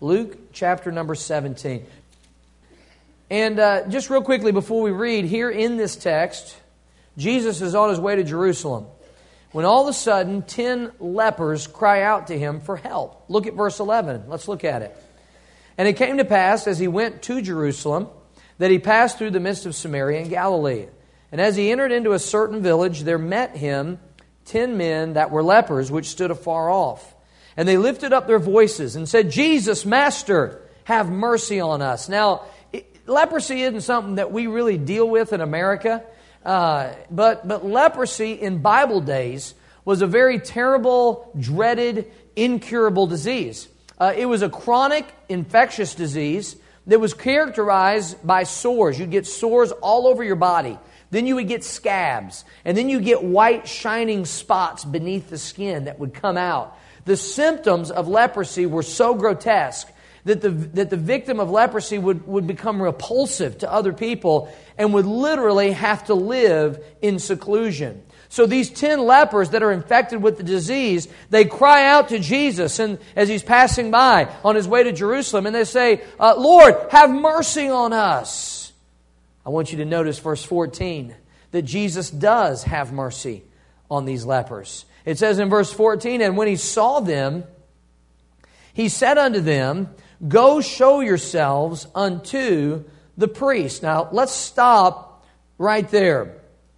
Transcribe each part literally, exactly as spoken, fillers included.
Luke chapter number seventeen. And uh, just real quickly before we read, here in this text, Jesus is on his way to Jerusalem, when all of a sudden ten lepers cry out to him for help. Look at verse eleven. Let's look at it. And it came to pass, as he went to Jerusalem, that he passed through the midst of Samaria and Galilee. And as he entered into a certain village, there met him ten men that were lepers, which stood afar off. And they lifted up their voices and said, Jesus, Master, have mercy on us. Now, it, leprosy isn't something that we really deal with in America. Uh, but, but leprosy in Bible days was a very terrible, dreaded, incurable disease. Uh, it was a chronic, infectious disease that was characterized by sores. You'd get sores all over your body. Then you would get scabs. And then you get white shining spots beneath the skin that would come out. The symptoms of leprosy were so grotesque that the, that the victim of leprosy would, would become repulsive to other people and would literally have to live in seclusion. So these ten lepers that are infected with the disease, they cry out to Jesus and as he's passing by on his way to Jerusalem, and they say, uh, Lord, have mercy on us. I want you to notice verse fourteen, that Jesus does have mercy on these lepers. It says in verse fourteen, and when he saw them, he said unto them, go show yourselves unto the priest. Now, let's stop right there.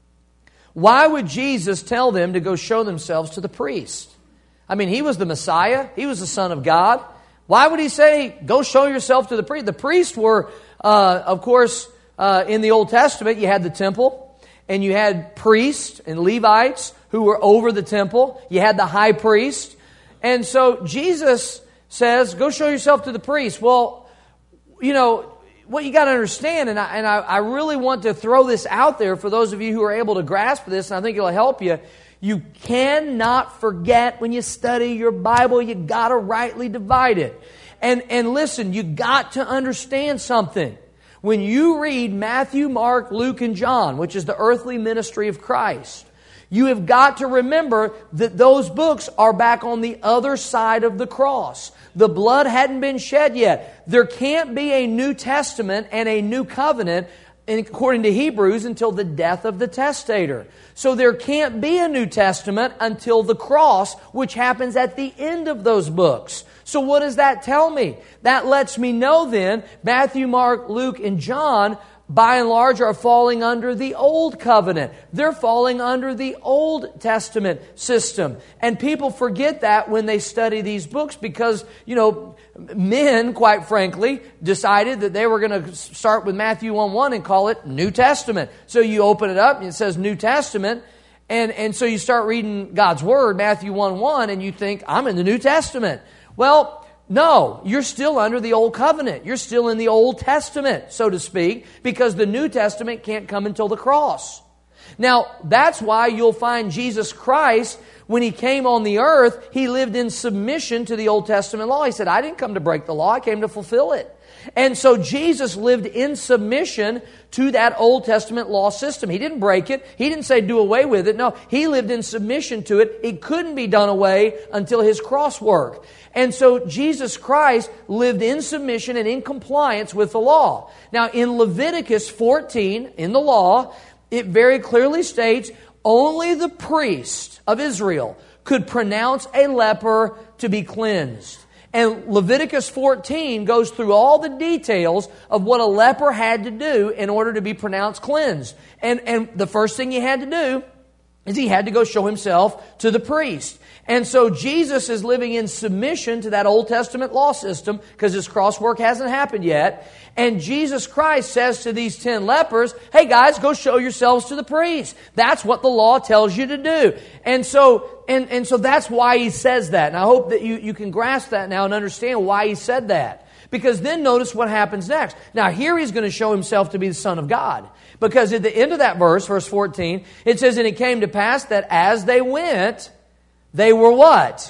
Why would Jesus tell them to go show themselves to the priest? I mean, he was the Messiah. He was the Son of God. Why would he say, go show yourself to the priest? The priests were, uh, of course, uh, in the Old Testament, you had the temple, and you had priests and Levites who were over the temple. You had the high priest. And so Jesus says, go show yourself to the priest. Well, you know, what you got to understand, and, I, and I, I really want to throw this out there for those of you who are able to grasp this, and I think it'll help you. You cannot forget when you study your Bible, you got to rightly divide it. And, and listen, you got to understand something. When you read Matthew, Mark, Luke, and John, which is the earthly ministry of Christ, you have got to remember that those books are back on the other side of the cross. The blood hadn't been shed yet. There can't be a New Testament and a New Covenant, according to Hebrews, until the death of the testator. So there can't be a New Testament until the cross, which happens at the end of those books. So what does that tell me? That lets me know then, Matthew, Mark, Luke, and John, by and large, are falling under the Old Covenant. They're falling under the Old Testament system. And people forget that when they study these books because, you know, men, quite frankly, decided that they were going to start with Matthew one one and call it New Testament. So you open it up and it says New Testament. And, and so you start reading God's Word, Matthew one one, and you think, I'm in the New Testament. Well, no, you're still under the Old Covenant. You're still in the Old Testament, so to speak, because the New Testament can't come until the cross. Now, that's why you'll find Jesus Christ, when He came on the earth, He lived in submission to the Old Testament law. He said, I didn't come to break the law, I came to fulfill it. And so Jesus lived in submission to that Old Testament law system. He didn't break it. He didn't say do away with it. No, He lived in submission to it. It couldn't be done away until His cross work. And so Jesus Christ lived in submission and in compliance with the law. Now in Leviticus fourteen, in the law, it very clearly states only the priest of Israel could pronounce a leper to be cleansed. And Leviticus fourteen goes through all the details of what a leper had to do in order to be pronounced cleansed. And, and the first thing he had to do is he had to go show himself to the priest. And so Jesus is living in submission to that Old Testament law system because His cross work hasn't happened yet. And Jesus Christ says to these ten lepers, hey guys, go show yourselves to the priest. That's what the law tells you to do. And so, and, and so that's why He says that. And I hope that you, you can grasp that now and understand why He said that. Because then notice what happens next. Now here He's going to show Himself to be the Son of God. Because at the end of that verse, verse fourteen, it says, and it came to pass that as they went, they were what?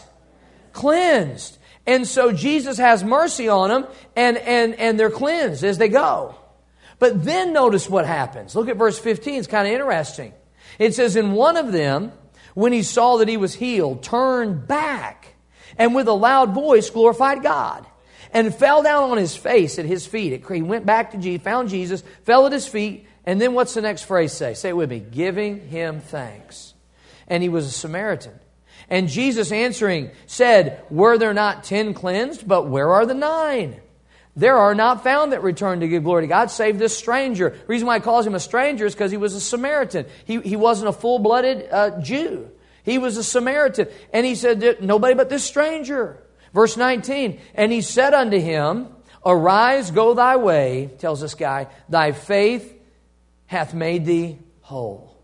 Cleansed. And so Jesus has mercy on them and, and, and they're cleansed as they go. But then notice what happens. Look at verse fifteen. It's kind of interesting. It says, and one of them, when he saw that he was healed, turned back and with a loud voice glorified God and fell down on his face at his feet. He went back to Jesus, found Jesus, fell at his feet, and then what's the next phrase say? Say it with me. Giving him thanks. And he was a Samaritan. And Jesus answering said, were there not ten cleansed? But where are the nine? There are not found that return to give glory to God, save this stranger. The reason why he calls him a stranger is because he was a Samaritan. He, he wasn't a full-blooded uh, Jew. He was a Samaritan. And he said, nobody but this stranger. Verse nineteen, and he said unto him, arise, go thy way, tells this guy, thy faith hath made thee whole.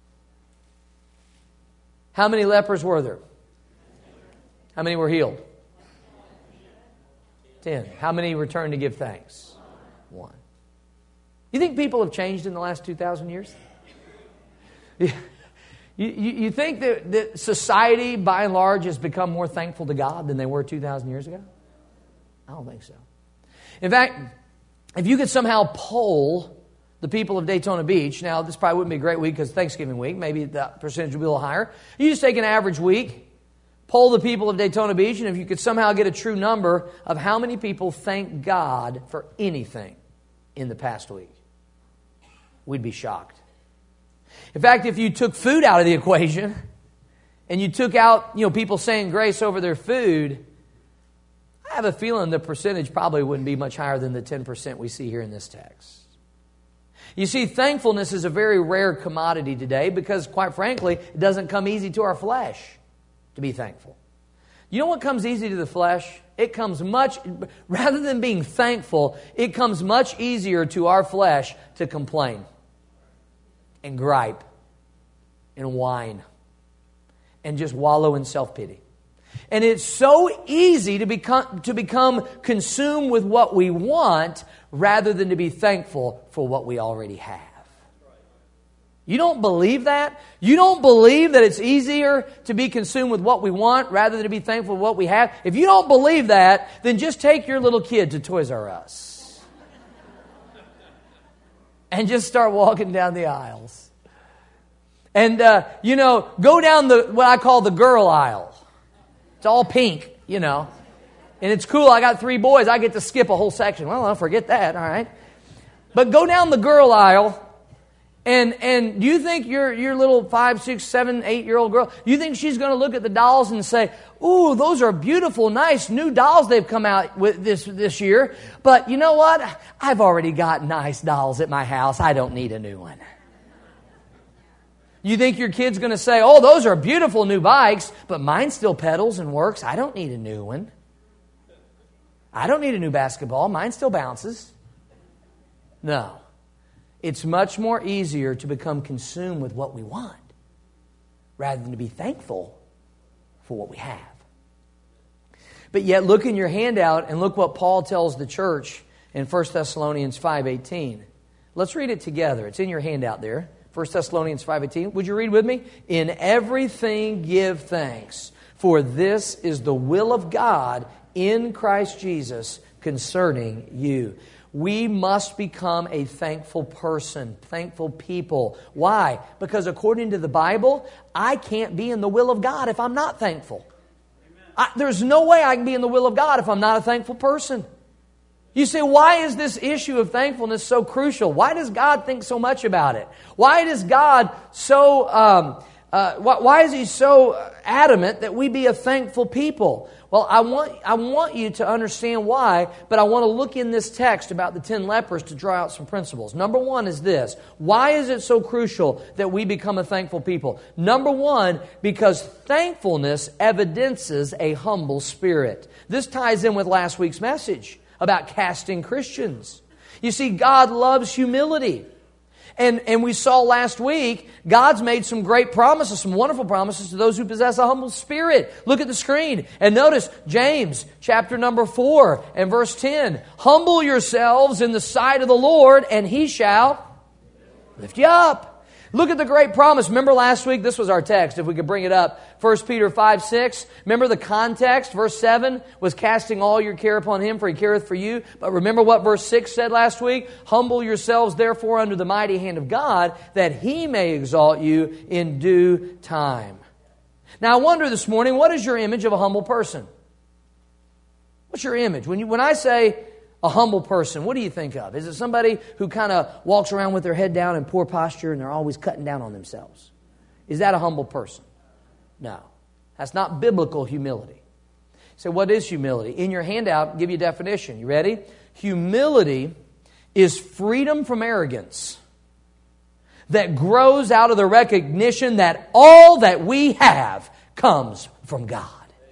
How many lepers were there? How many were healed? Ten. How many returned to give thanks? One. You think people have changed in the last two thousand years? You, you, you think that, that society, by and large, has become more thankful to God than they were two thousand years ago? I don't think so. In fact, if you could somehow poll the people of Daytona Beach, now this probably wouldn't be a great week because Thanksgiving week, maybe the percentage would be a little higher. You just take an average week, poll the people of Daytona Beach, and if you could somehow get a true number of how many people thank God for anything in the past week, we'd be shocked. In fact, if you took food out of the equation and you took out, you know, people saying grace over their food, I have a feeling the percentage probably wouldn't be much higher than the ten percent we see here in this text. You see, thankfulness is a very rare commodity today because, quite frankly, it doesn't come easy to our flesh to be thankful. You know what comes easy to the flesh? It comes much, rather than being thankful, it comes much easier to our flesh to complain and gripe and whine and just wallow in self-pity. And it's so easy to become, to become consumed with what we want rather than to be thankful for what we already have. You don't believe that? You don't believe that it's easier to be consumed with what we want rather than to be thankful for what we have? If you don't believe that, then just take your little kid to Toys R Us and just start walking down the aisles. And, uh, you know, go down the what I call the girl aisle. It's all pink, you know. And it's cool. I got three boys. I get to skip a whole section. Well, I'll forget that, all right. But go down the girl aisle, and and do you think your your little five, six, seven, eight-year-old girl, you think she's going to look at the dolls and say, ooh, those are beautiful, nice new dolls they've come out with this, this year. But you know what? I've already got nice dolls at my house. I don't need a new one. You think your kid's going to say, oh, those are beautiful new bikes, but mine still pedals and works. I don't need a new one. I don't need a new basketball. Mine still bounces. No. It's much more easier to become consumed with what we want rather than to be thankful for what we have. But yet look in your handout and look what Paul tells the church in First Thessalonians five eighteen. Let's read it together. It's in your handout there. First Thessalonians five eighteen. Would you read with me? In everything give thanks, for this is the will of God in Christ Jesus concerning you. We must become a thankful person, thankful people. Why? Because according to the Bible, I can't be in the will of God if I'm not thankful. I, there's no way I can be in the will of God if I'm not a thankful person. You say, why is this issue of thankfulness so crucial? Why does God think so much about it? Why does God so, um, uh, why is He so adamant that we be a thankful people? Well, I want, I want you to understand why, but I want to look in this text about the ten lepers to draw out some principles. Number one is this. Why is it so crucial that we become a thankful people? Number one, because thankfulness evidences a humble spirit. This ties in with last week's message about casting Christians. You see, God loves humility. And, and we saw last week, God's made some great promises, some wonderful promises to those who possess a humble spirit. Look at the screen and notice James chapter number four and verse ten. Humble yourselves in the sight of the Lord and He shall lift you up. Look at the great promise. Remember last week, this was our text, if we could bring it up. First Peter five six. Remember the context? Verse seven was casting all your care upon Him, for He careth for you. But remember what verse six said last week? Humble yourselves therefore under the mighty hand of God, that He may exalt you in due time. Now I wonder this morning, what is your image of a humble person? What's your image? When you, when I say a humble person, what do you think of? Is it somebody who kind of walks around with their head down in poor posture and they're always cutting down on themselves? Is that a humble person? No. That's not biblical humility. So what is humility? In your handout, I'll give you a definition. You ready? Humility is freedom from arrogance that grows out of the recognition that all that we have comes from God.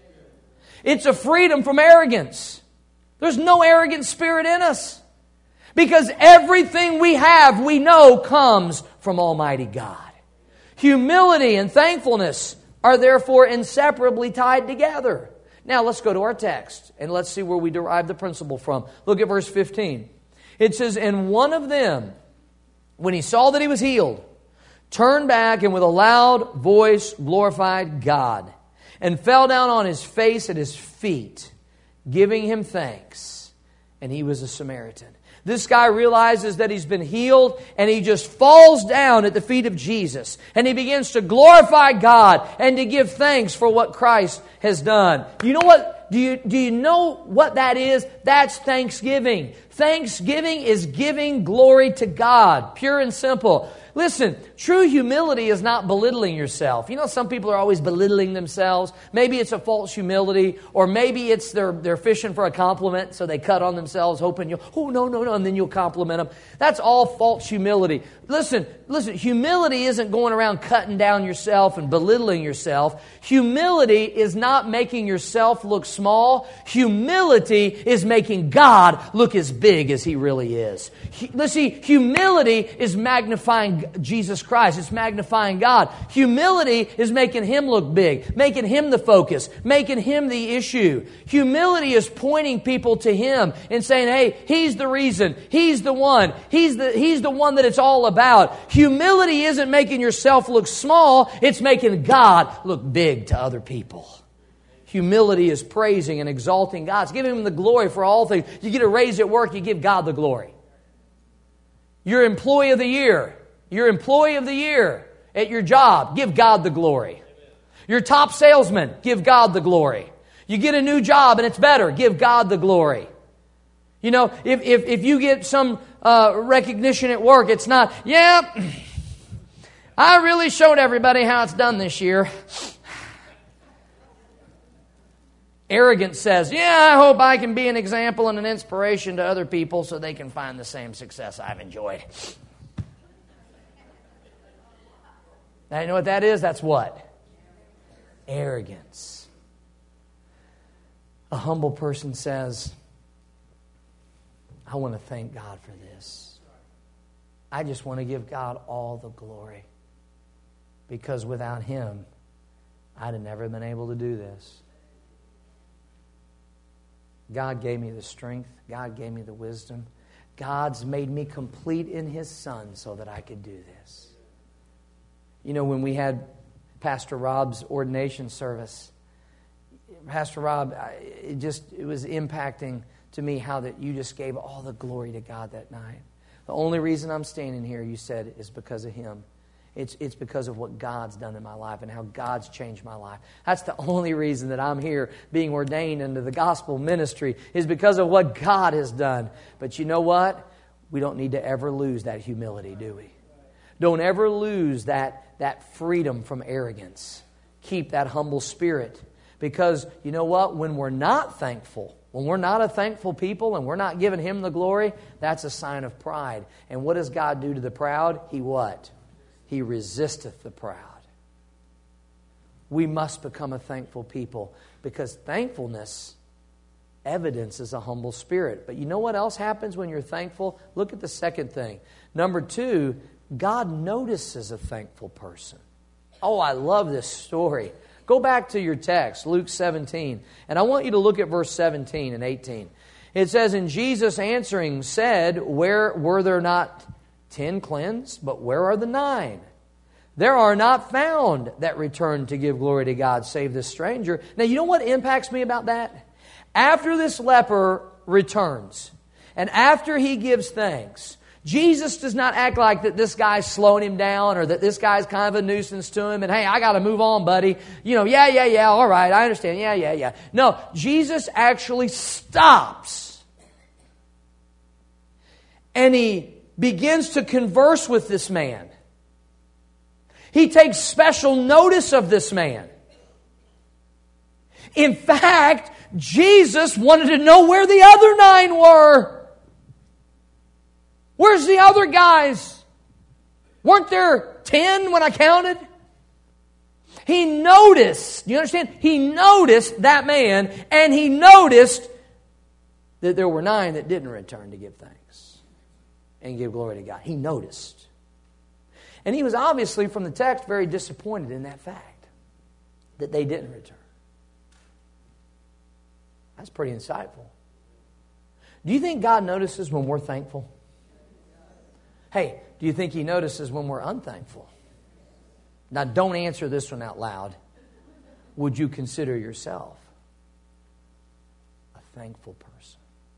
It's a freedom from arrogance. There's no arrogant spirit in us. Because everything we have, we know, comes from Almighty God. Humility and thankfulness are therefore inseparably tied together. Now let's go to our text and let's see where we derive the principle from. Look at verse fifteen. It says, "And one of them, when he saw that he was healed, turned back and with a loud voice glorified God, and fell down on his face at his feet, giving him thanks. And he was a Samaritan." This guy realizes that he's been healed, and he just falls down at the feet of Jesus. And he begins to glorify God and to give thanks for what Christ has done. You know what? Do you, do you know what that is? That's thanksgiving. Thanksgiving is giving glory to God, pure and simple. Listen, true humility is not belittling yourself. You know, some people are always belittling themselves. Maybe it's a false humility, or maybe it's they're, they're fishing for a compliment, so they cut on themselves, hoping you'll, oh, no, no, no, and then you'll compliment them. That's all false humility. Listen, listen, humility isn't going around cutting down yourself and belittling yourself. Humility is not making yourself look small. Humility is making God look as big as He really is. Let's see, humility is magnifying Jesus Christ. It's magnifying God. Humility is making Him look big, making Him the focus, making Him the issue. Humility is pointing people to Him and saying, hey, He's the reason. He's the one. He's the, he's the one that it's all about. Humility isn't making yourself look small. It's making God look big to other people. Humility is praising and exalting God. It's giving Him the glory for all things. You get a raise at work, you give God the glory. Your employee of the year, your employee of the year at your job, give God the glory. Your top salesman, give God the glory. You get a new job and it's better, give God the glory. You know, if if, if you get some uh, recognition at work, it's not, yeah, I really showed everybody how it's done this year. Arrogance says, yeah, I hope I can be an example and an inspiration to other people so they can find the same success I've enjoyed. Now, you know what that is? That's what? Arrogance. A humble person says, I want to thank God for this. I just want to give God all the glory. Because without Him, I'd have never been able to do this. God gave me the strength. God gave me the wisdom. God's made me complete in His Son so that I could do this. You know, when we had Pastor Rob's ordination service, Pastor Rob, it just it was impacting to me how that you just gave all the glory to God that night. The only reason I'm standing here, you said, is because of Him. It's, it's because of what God's done in my life and how God's changed my life. That's the only reason that I'm here being ordained into the gospel ministry, is because of what God has done. But you know what? We don't need to ever lose that humility, do we? Don't ever lose that, that freedom from arrogance. Keep that humble spirit. Because you know what? When we're not thankful, when we're not a thankful people and we're not giving Him the glory, that's a sign of pride. And what does God do to the proud? He what? He resisteth the proud. We must become a thankful people, because thankfulness evidences a humble spirit. But you know what else happens when you're thankful? Look at the second thing. Number two, God notices a thankful person. Oh, I love this story. Go back to your text, Luke seventeen, and I want you to look at verse seventeen and eighteen. It says, "And Jesus answering said, Where were there not ten cleansed, but where are the nine? There are not found that returned to give glory to God, save this stranger." Now, you know what impacts me about that? After this leper returns, and after he gives thanks, Jesus does not act like that this guy's slowing him down or that this guy's kind of a nuisance to him and, hey, I got to move on, buddy. You know, yeah, yeah, yeah, all right, I understand. Yeah, yeah, yeah. No, Jesus actually stops. And He begins to converse with this man. He takes special notice of this man. In fact, Jesus wanted to know where the other nine were. Where's the other guys? Weren't there ten when I counted? He noticed, do you understand? He noticed that man, and he noticed that there were nine that didn't return to give thanks and give glory to God. He noticed. And he was obviously, from the text, very disappointed in that fact, that they didn't return. That's pretty insightful. Do you think God notices when we're thankful? Hey, do you think He notices when we're unthankful? Now, don't answer this one out loud. Would you consider yourself a thankful person?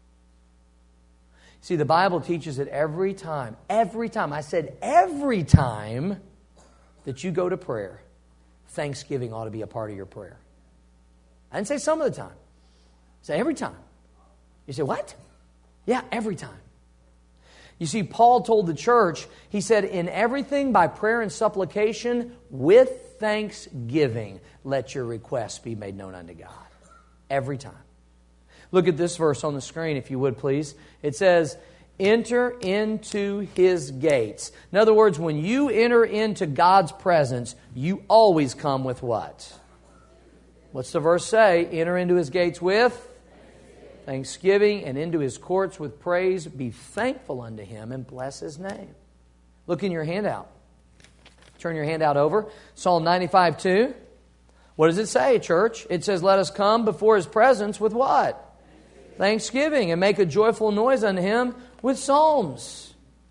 See, the Bible teaches that every time, every time, I said every time that you go to prayer, thanksgiving ought to be a part of your prayer. I didn't say some of the time. I said every time. You say, what? Yeah, every time. You see, Paul told the church, he said, in everything by prayer and supplication with thanksgiving, let your requests be made known unto God. Every time. Look at this verse on the screen, if you would, please. It says, enter into His gates. In other words, when you enter into God's presence, you always come with what? What's the verse say? Enter into His gates with thanksgiving, and into His courts with praise. Be thankful unto Him and bless His name. Look in your handout. Turn your handout over. Psalm ninety-five two. What does it say, church? It says, let us come before His presence with what? Thanksgiving. Thanksgiving, and make a joyful noise unto Him with psalms.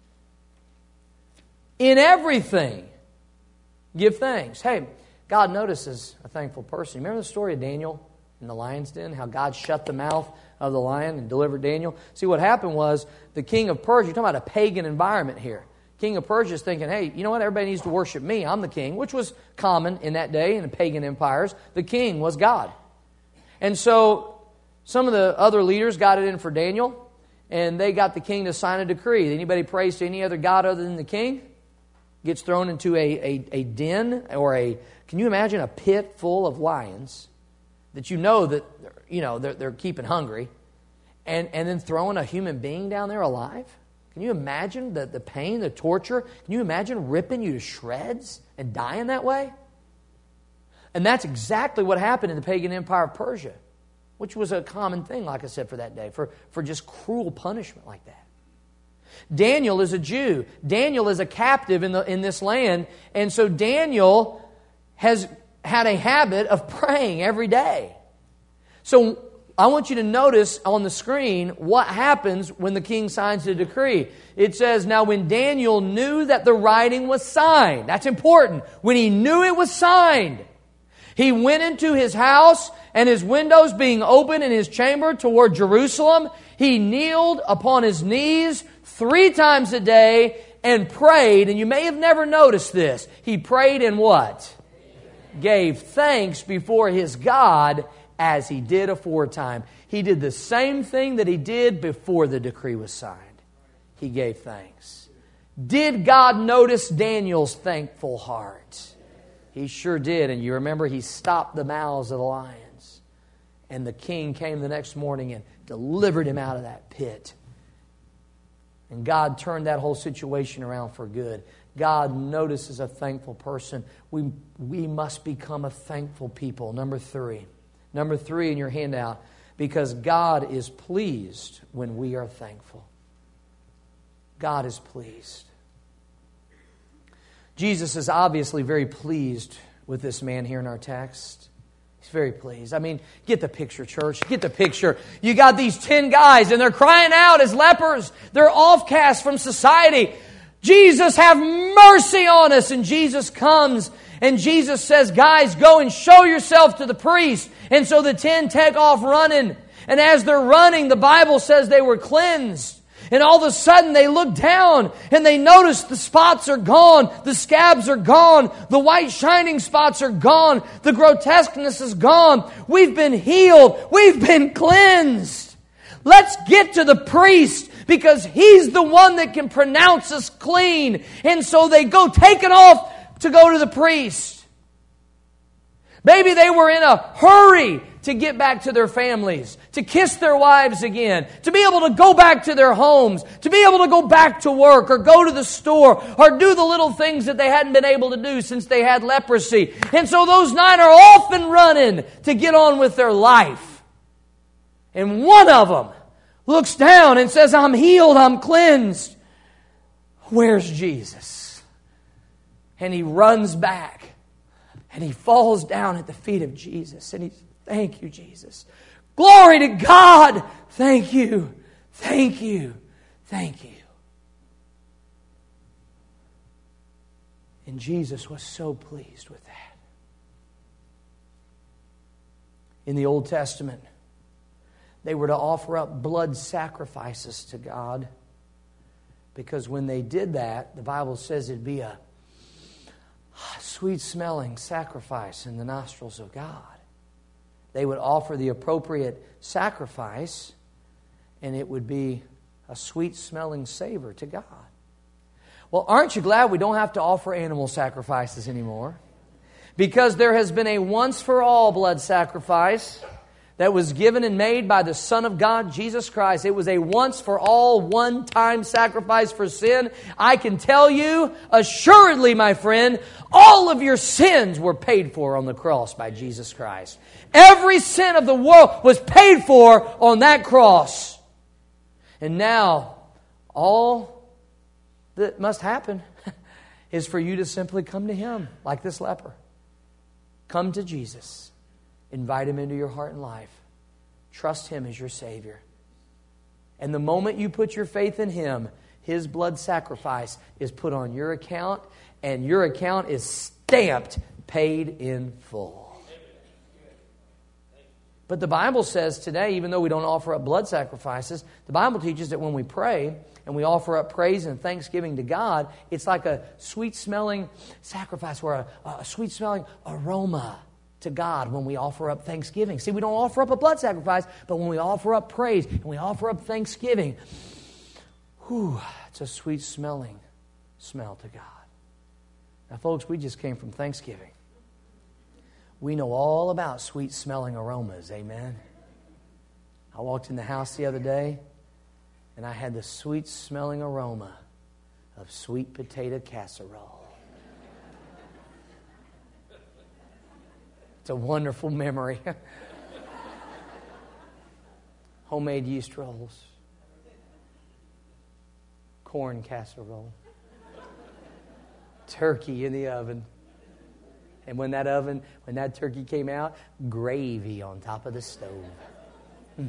In everything, give thanks. Hey, God notices a thankful person. Remember the story of Daniel in the lion's den? How God shut the mouth of the lion and delivered Daniel. See, what happened was the king of Persia, you're talking about a pagan environment here. King of Persia is thinking, hey, you know what? Everybody needs to worship me. I'm the king, which was common in that day in the pagan empires. The king was God. And so some of the other leaders got it in for Daniel, and they got the king to sign a decree. Anybody prays to any other god other than the king gets thrown into a, a, a den or a, can you imagine a pit full of lions that you know that, you know, they're, they're keeping hungry, and, and then throwing a human being down there alive? Can you imagine the, the pain, the torture? Can you imagine ripping you to shreds and dying that way? And that's exactly what happened in the pagan empire of Persia, which was a common thing, like I said, for that day, for, for just cruel punishment like that. Daniel is a Jew. Daniel is a captive in, the, in this land, and so Daniel has had a habit of praying every day. So I want you to notice on the screen what happens when the king signs the decree. It says, now when Daniel knew that the writing was signed, that's important, when he knew it was signed, he went into his house, and his windows being open in his chamber toward Jerusalem, he kneeled upon his knees three times a day and prayed, and you may have never noticed this, he prayed in what? Gave thanks before his God as he did aforetime. He did the same thing that he did before the decree was signed. He gave thanks. Did God notice Daniel's thankful heart? He sure did. And you remember he stopped the mouths of the lions. And the king came the next morning and delivered him out of that pit. And God turned that whole situation around for good. God notices a thankful person. We, we must become a thankful people. Number three. Number three in your handout. Because God is pleased when we are thankful. God is pleased. Jesus is obviously very pleased with this man here in our text. He's very pleased. I mean, get the picture, church. Get the picture. You got these ten guys and they're crying out as lepers. They're offcast from society. Jesus, have mercy on us. And Jesus comes and Jesus says, guys, go and show yourself to the priest. And so the ten take off running. And as they're running, the Bible says they were cleansed. And all of a sudden they look down and they notice the spots are gone, the scabs are gone, the white shining spots are gone, the grotesqueness is gone. We've been healed. We've been cleansed. Let's get to the priest because he's the one that can pronounce us clean. And so they go taking off to go to the priest. Maybe they were in a hurry to get back to their families, to kiss their wives again, to be able to go back to their homes, to be able to go back to work or go to the store or do the little things that they hadn't been able to do since they had leprosy. And so those nine are off and running to get on with their life. And one of them looks down and says, I'm healed, I'm cleansed. Where's Jesus? And he runs back and he falls down at the feet of Jesus and he Thank you, Jesus. Glory to God. Thank you. Thank you. Thank you. And Jesus was so pleased with that. In the Old Testament, they were to offer up blood sacrifices to God because when they did that, the Bible says it'd be a sweet-smelling sacrifice in the nostrils of God. They would offer the appropriate sacrifice, and it would be a sweet-smelling savor to God. Well, aren't you glad we don't have to offer animal sacrifices anymore? Because there has been a once-for-all blood sacrifice that was given and made by the Son of God, Jesus Christ. It was a once-for-all, one-time sacrifice for sin. I can tell you, assuredly, my friend, all of your sins were paid for on the cross by Jesus Christ. Every sin of the world was paid for on that cross. And now, all that must happen is for you to simply come to Him like this leper. Come to Jesus. Invite Him into your heart and life. Trust Him as your Savior. And the moment you put your faith in Him, His blood sacrifice is put on your account, and your account is stamped, paid in full. But the Bible says today, even though we don't offer up blood sacrifices, the Bible teaches that when we pray and we offer up praise and thanksgiving to God, it's like a sweet-smelling sacrifice or a, a sweet-smelling aroma to God when we offer up thanksgiving. See, we don't offer up a blood sacrifice, but when we offer up praise and we offer up thanksgiving, whew, it's a sweet-smelling smell to God. Now, folks, we just came from Thanksgiving. We know all about sweet-smelling aromas, amen? I walked in the house the other day, and I had the sweet-smelling aroma of sweet potato casserole. It's a wonderful memory. Homemade yeast rolls. Corn casserole. Turkey in the oven. And when that oven, when that turkey came out, gravy on top of the stove. Mm.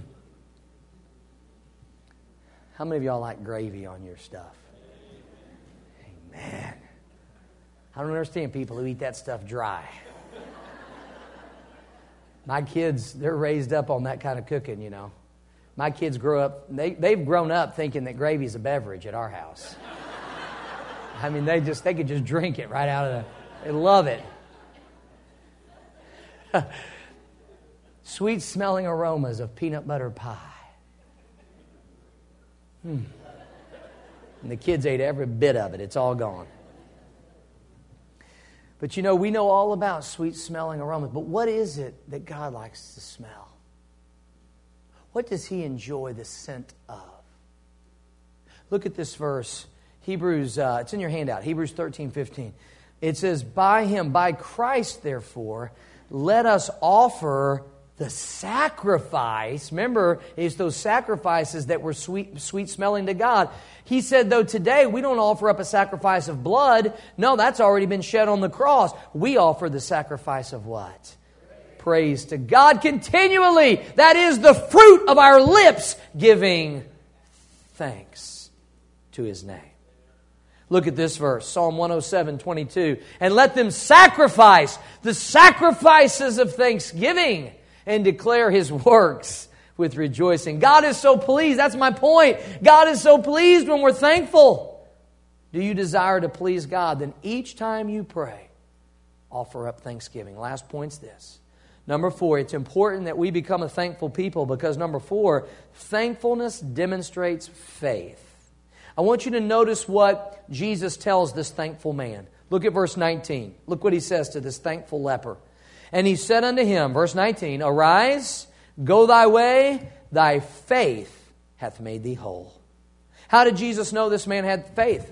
How many of y'all like gravy on your stuff? Amen. I don't understand people who eat that stuff dry. My kids, they're raised up on that kind of cooking, you know. My kids grow up, they, they've grown up thinking that gravy is a beverage at our house. I mean, they just, they could just drink it right out of the, they love it. Sweet-smelling aromas of peanut butter pie. Hmm. And the kids ate every bit of it. It's all gone. But you know, we know all about sweet-smelling aromas. But what is it that God likes to smell? What does He enjoy the scent of? Look at this verse. Hebrews, uh, it's in your handout. Hebrews thirteen fifteen. It says, by Him, by Christ, therefore, let us offer the sacrifice. Remember, it's those sacrifices that were sweet, sweet smelling to God. He said, though today we don't offer up a sacrifice of blood. No, that's already been shed on the cross. We offer the sacrifice of what? Praise to God continually. That is the fruit of our lips, giving thanks to His name. Look at this verse, Psalm one oh seven, twenty-two. And let them sacrifice the sacrifices of thanksgiving and declare His works with rejoicing. God is so pleased. That's my point. God is so pleased when we're thankful. Do you desire to please God? Then each time you pray, offer up thanksgiving. Last point's this. Number four, it's important that we become a thankful people because number four, thankfulness demonstrates faith. I want you to notice what Jesus tells this thankful man. Look at verse nineteen. Look what He says to this thankful leper. And He said unto him, verse nineteen, Arise, go thy way, thy faith hath made thee whole. How did Jesus know this man had faith?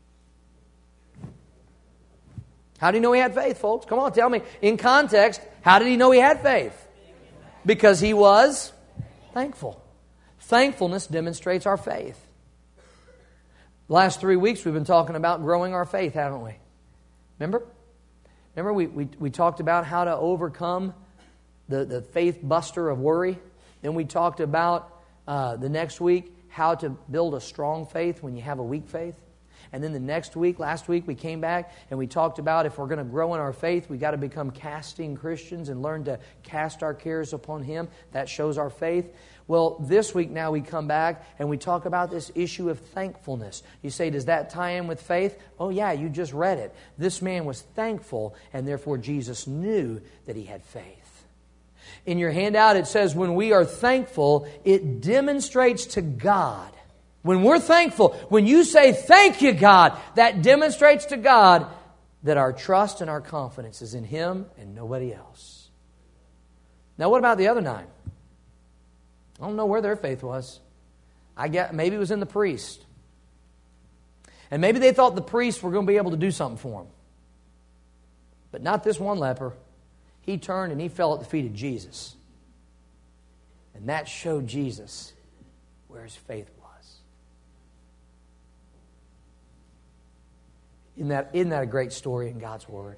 How did He know he had faith, folks? Come on, tell me. In context, how did He know he had faith? Because he was thankful. Thankfulness demonstrates our faith. The last three weeks we've been talking about growing our faith, haven't we? Remember? Remember we, we, we talked about how to overcome the, the faith buster of worry. Then we talked about uh, the next week how to build a strong faith when you have a weak faith. And then the next week, last week, we came back and we talked about if we're going to grow in our faith, we got to become casting Christians and learn to cast our cares upon Him. That shows our faith. Well, this week now we come back and we talk about this issue of thankfulness. You say, does that tie in with faith? Oh yeah, you just read it. This man was thankful and therefore Jesus knew that he had faith. In your handout it says when we are thankful, it demonstrates to God. When we're thankful, when you say, thank you, God, that demonstrates to God that our trust and our confidence is in Him and nobody else. Now, what about the other nine? I don't know where their faith was. I get maybe it was in the priest. And maybe they thought the priests were going to be able to do something for them. But not this one leper. He turned and he fell at the feet of Jesus. And that showed Jesus where his faith was. Isn't that, isn't that a great story in God's Word?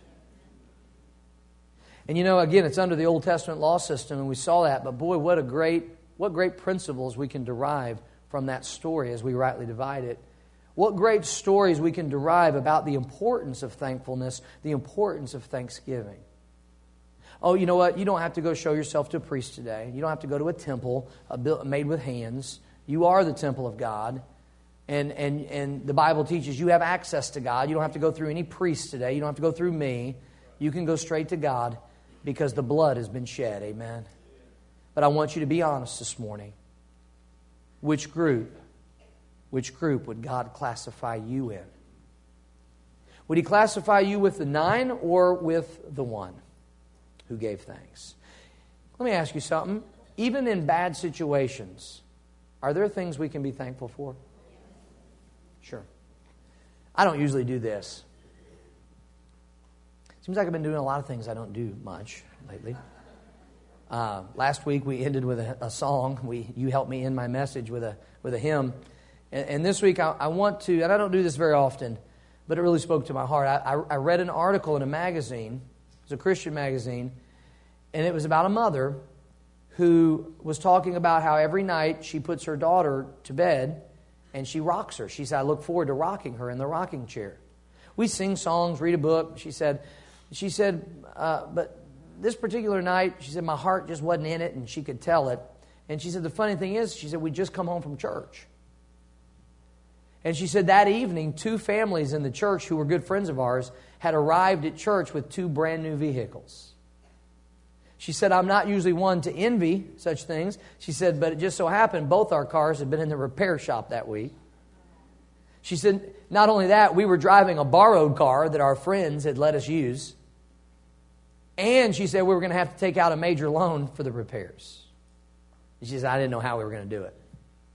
And you know, again, it's under the Old Testament law system, and we saw that, but boy, what a great, what great principles we can derive from that story as we rightly divide it. What great stories we can derive about the importance of thankfulness, the importance of thanksgiving. Oh, you know what? You don't have to go show yourself to a priest today. You don't have to go to a temple made with hands. You are the temple of God. And, and, and the Bible teaches you have access to God. You don't have to go through any priest today. You don't have to go through me. You can go straight to God because the blood has been shed. Amen. But I want you to be honest this morning. Which group, which group would God classify you in? Would He classify you with the nine or with the one who gave thanks? Let me ask you something. Even in bad situations, are there things we can be thankful for? Sure. I don't usually do this. Seems like I've been doing a lot of things I don't do much lately. Uh, last week we ended with a, a song. We you helped me end my message with a with a hymn. And, and this week I, I want to, and I don't do this very often, but it really spoke to my heart. I, I, I read an article in a magazine. It was a Christian magazine, and it was about a mother who was talking about how every night she puts her daughter to bed and she rocks her. She said, I look forward to rocking her in the rocking chair. We sing songs, read a book. She said, she said, uh, but this particular night, she said, my heart just wasn't in it, and she could tell it. And she said, the funny thing is, she said, we just come home from church. And she said, that evening, two families in the church who were good friends of ours had arrived at church with two brand new vehicles. She said, I'm not usually one to envy such things. She said, but it just so happened both our cars had been in the repair shop that week. She said, not only that, we were driving a borrowed car that our friends had let us use. And she said we were going to have to take out a major loan for the repairs. And she said, I didn't know how we were going to do it.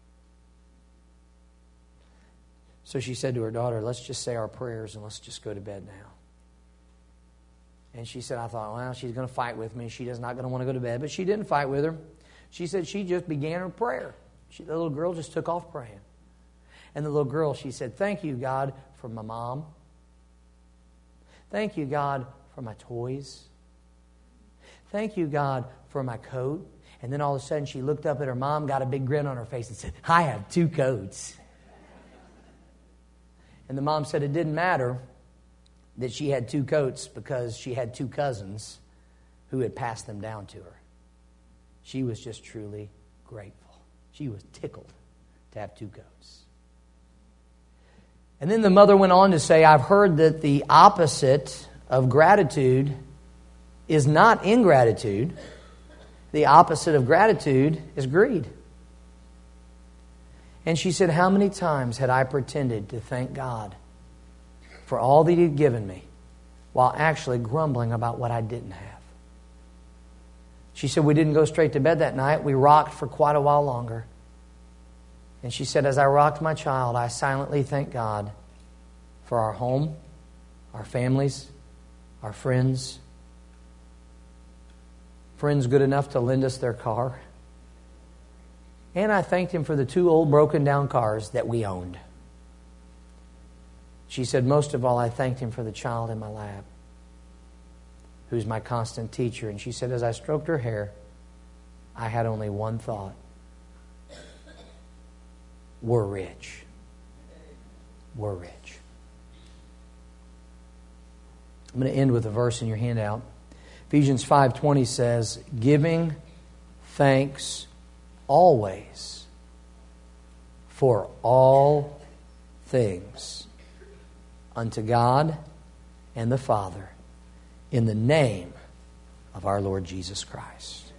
So she said to her daughter, let's just say our prayers and let's just go to bed now. And she said, I thought, well, she's going to fight with me. She is not going to want to go to bed. But she didn't fight with her. She said she just began her prayer. She, the little girl just took off praying. And the little girl, she said, thank you, God, for my mom. Thank you, God, for my toys. Thank you, God, for my coat. And then all of a sudden she looked up at her mom, got a big grin on her face and said, I have two coats. And the mom said it didn't matter that she had two coats because she had two cousins who had passed them down to her. She was just truly grateful. She was tickled to have two goats. And then the mother went on to say, I've heard that the opposite of gratitude is not ingratitude. The opposite of gratitude is greed. And she said, how many times had I pretended to thank God for all that He had given me while actually grumbling about what I didn't have? She said, we didn't go straight to bed that night. We rocked for quite a while longer. And she said, as I rocked my child, I silently thanked God for our home, our families, our friends. Friends good enough to lend us their car. And I thanked Him for the two old broken down cars that we owned. She said, most of all, I thanked Him for the child in my lap, who's my constant teacher. And she said, as I stroked her hair, I had only one thought. We're rich. We're rich. I'm going to end with a verse in your handout. Ephesians five twenty says, giving thanks always for all things unto God and the Father in the name of our Lord Jesus Christ.